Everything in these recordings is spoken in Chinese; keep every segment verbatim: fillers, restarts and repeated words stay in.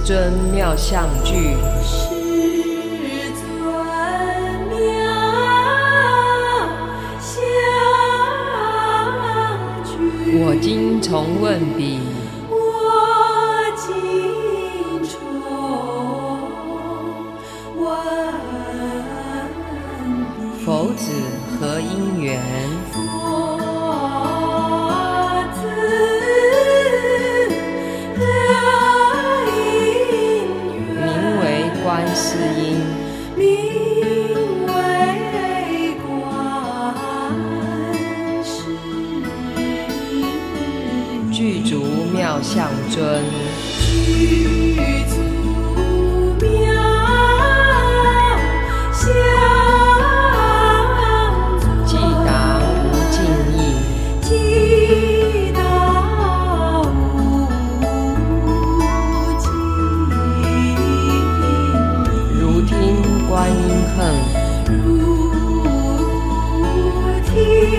尊妙相具， 世尊妙相具。 我今从问彼， 我今从问彼， 佛子何因缘？ 佛子何因缘？ 名为观世音， 名为观世音， 具足妙相尊， 具足妙相尊， 既达无尽意， 既达无尽意， 如听观音恨， 如听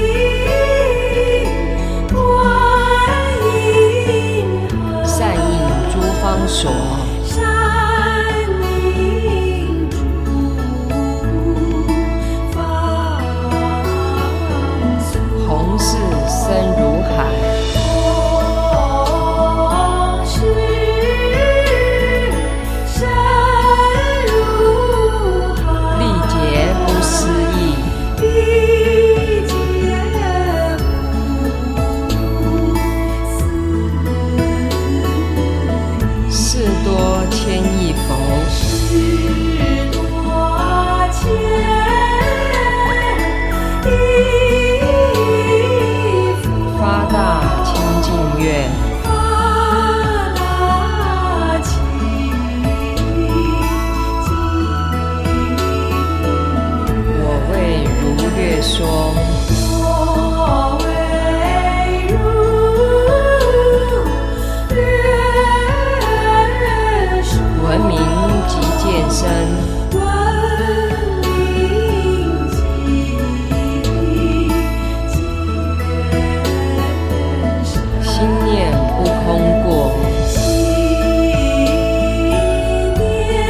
观音恨， 善应诸方所， 善应诸方所， 弘誓深如海， 弘誓深如海， 历劫不思议， 历劫不思议， 事多千亿佛， 事多千亿佛， 发大清净愿， 发大清净愿。 我为如略说， 我为如略说， 闻名即见身， 闻名即见身， 心念不空过， 心念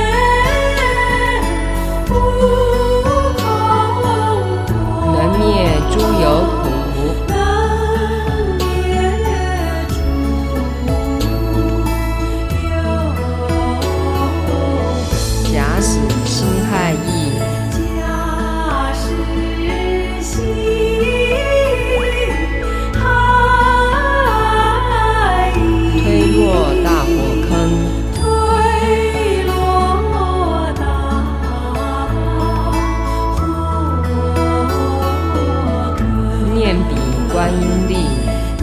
不空过， 能灭诸有苦， 能灭诸有假使心害意， 假使心害意， 推落大火坑， 推落大火坑， 念彼观音力， 念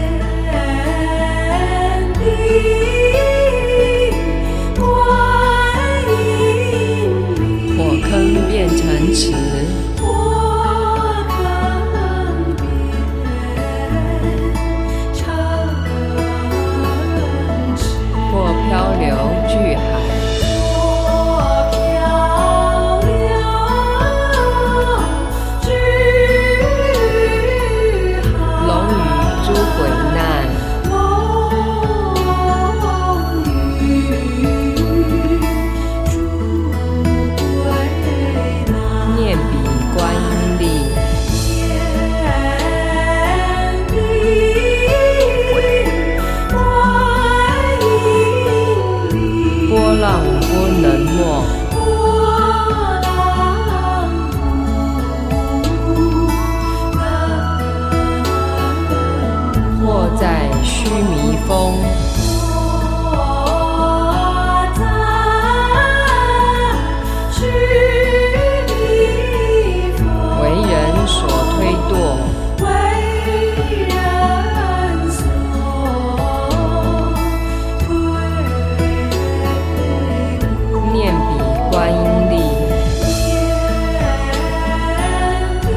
彼观音力， 火坑变成池， 火坑变成池， 或漂流巨海， 或漂流巨海， 龙与诸鬼难， 龙与诸鬼难， 念彼观音力， 念彼观音力， 波浪波能没， 波浪不能或在须弥峰， 我在须弥峰， 为人所推堕， 为人所推念彼观音力， 念彼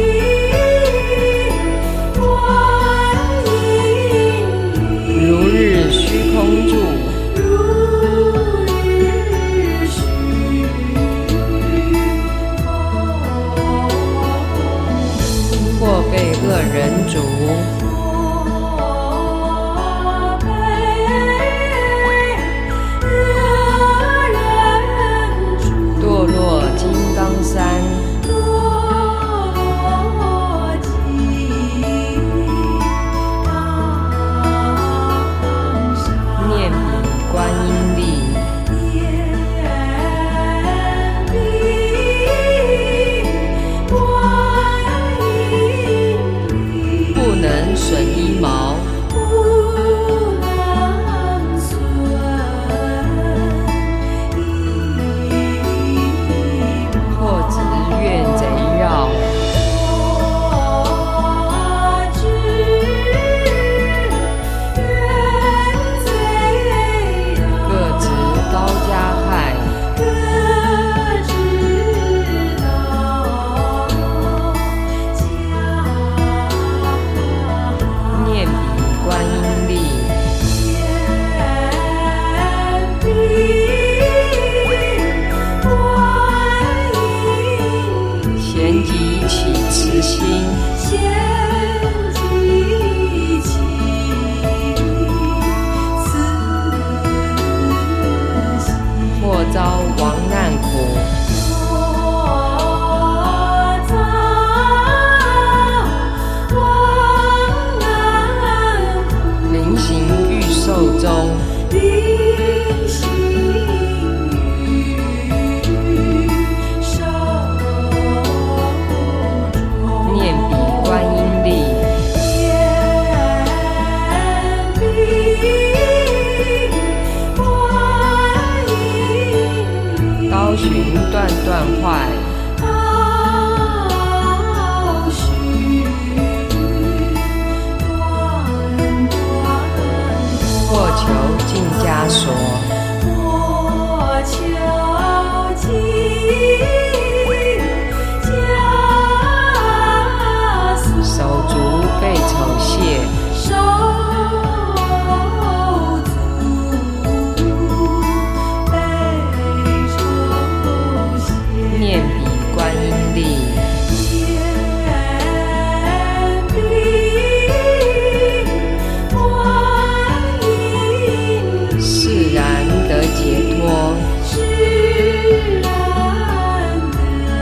观音力， 如日虚空住， 如日虚空， 或被恶人主， 或被恶搜寻断断坏， 道寻断断或求尽枷锁， 或求尽枷锁， 手足被丑亵， 手足被丑亵， 念彼观音力， 念彼观音力， 释然得解脱， 释然得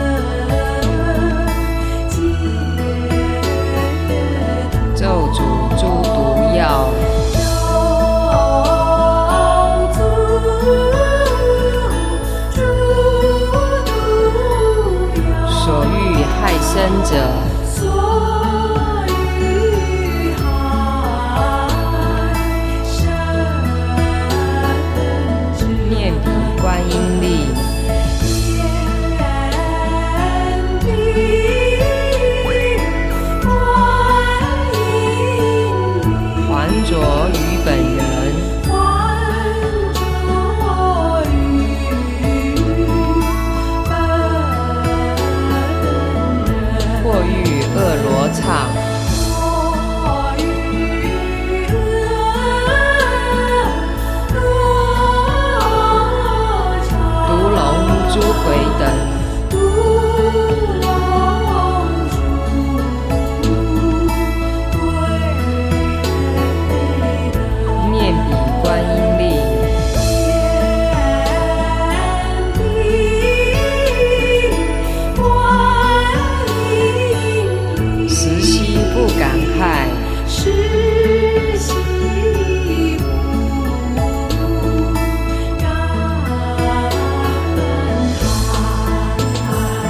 解脱， 咒诅诸毒药， 咒诅诸毒药， 所欲害生者， 所欲害生者， 念彼观音力， 念彼观音力， 还着于本人， 还着于本人， 或欲恶罗刹， 或欲恶罗刹， 毒龙诸鬼等， 毒龙诸鬼等， 念彼观音力， 念彼观音力， 时悉不敢害， 时悉不敢害。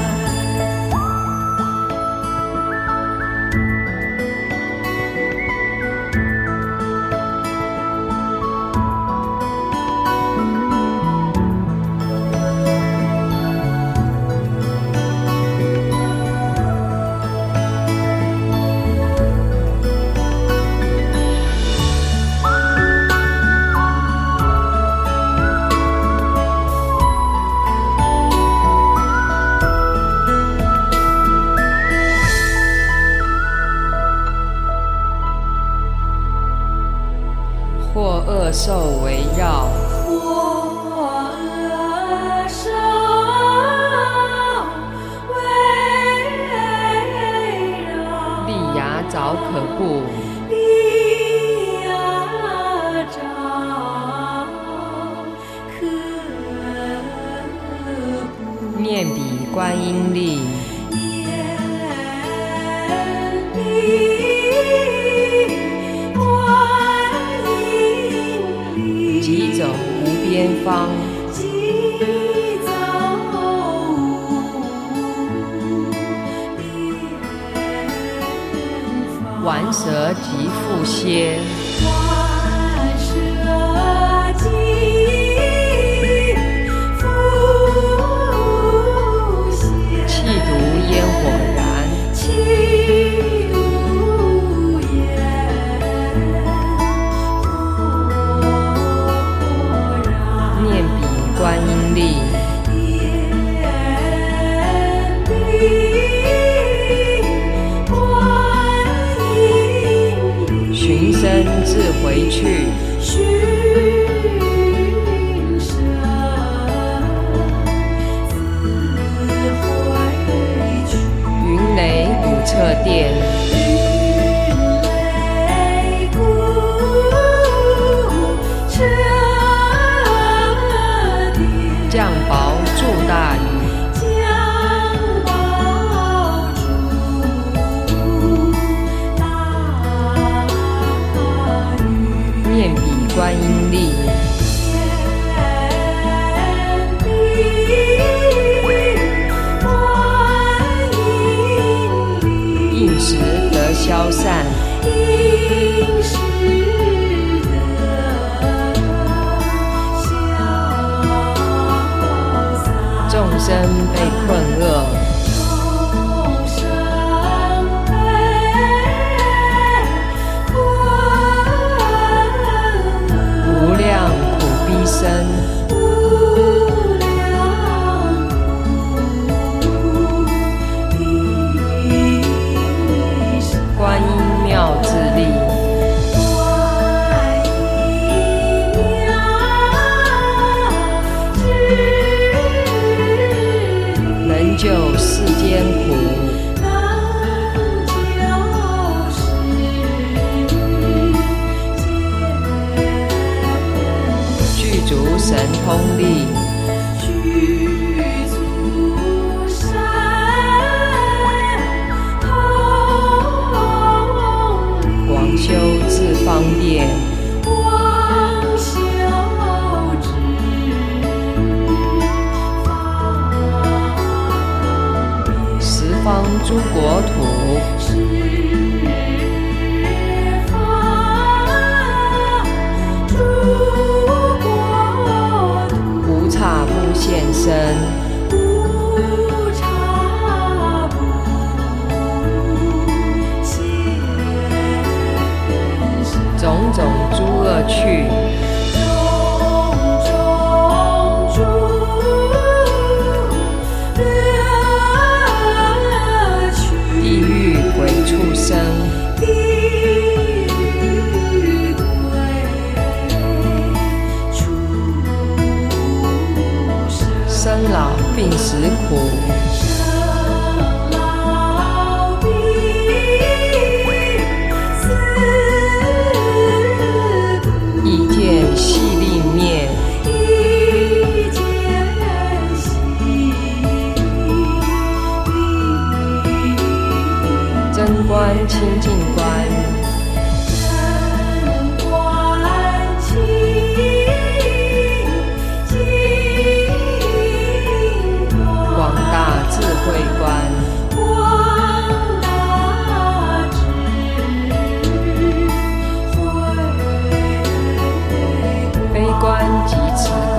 或恶兽围绕， 或恶兽围绕， 利牙凿可怖， 利牙凿可怖， 念彼观音力， 念彼观音力， 疾走无边方， 疾走无边方， 玩蛇及复蝎， 玩蛇及复蝎， 气毒烟火燃， 气毒烟火燃， 念彼观音力， 念彼观音力， 寻声自回去， 寻声自回去， 云雷鼓彻殿， 云雷鼓彻殿， 降雹助大雨， 降雹助大雨， 念彼观音力， 念彼观音力， 应时众生被困厄，无量苦逼生，观音妙智力，能救世间苦，具足神通力，广修智方便，十方诸国土，无刹不现身，种种诸恶趣，地狱鬼畜生，生老病死苦，意见细力灭，真观清净观，广大智慧观，悲观及慈观，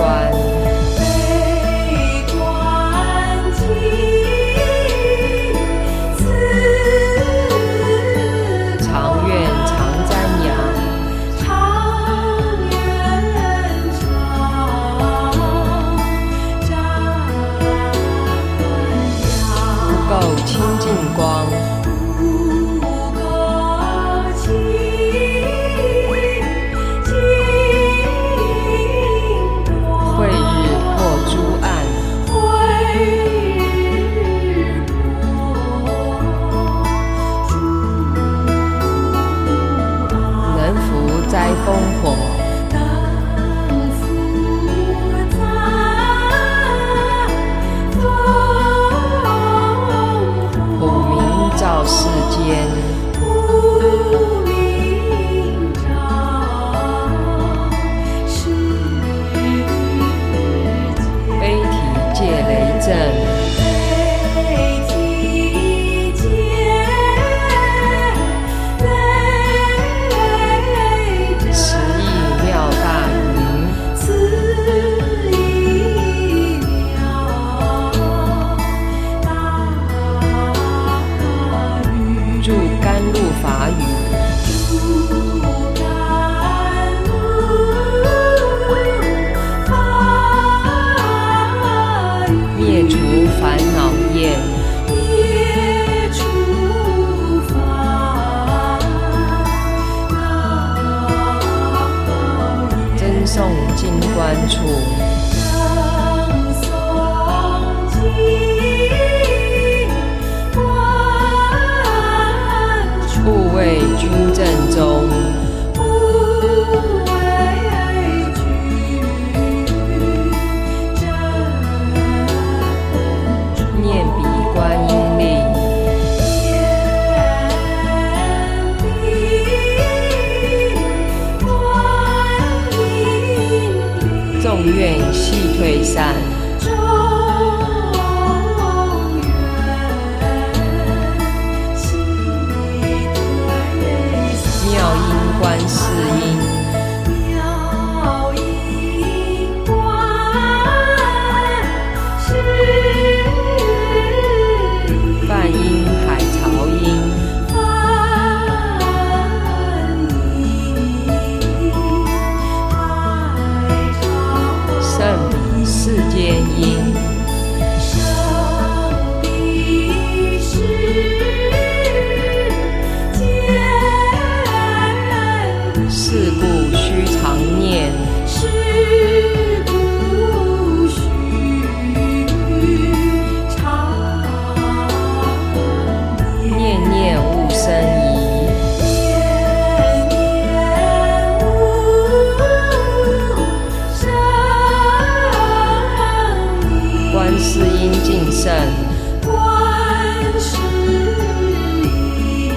常愿常瞻仰，不垢清净光，慧日破诸暗，能伏灾风火，普明照世间，悲体戒雷震，十亿妙大云，住甘露法语，灭除烦恼业，真诵经观处，护卫军阵中，念彼观音力，众愿悉退散，妙音观世音， 妙音观世观世音净圣， 观世音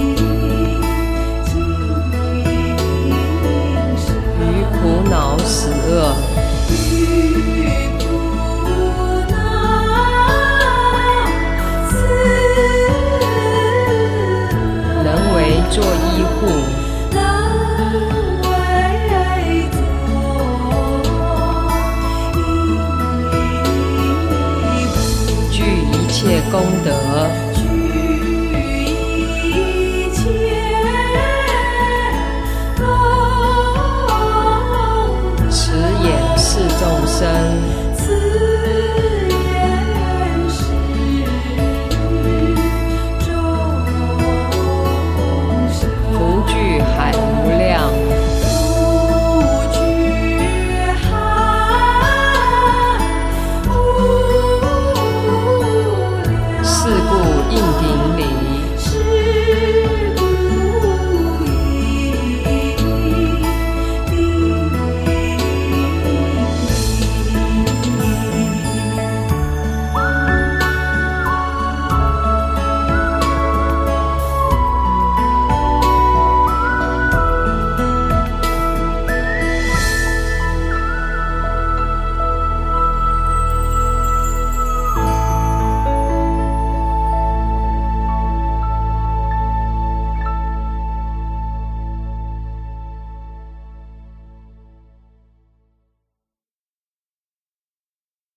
净圣， 于苦恼死恶， 于苦恼死恶， 能为作依护， 能为作依护， 具一切功德，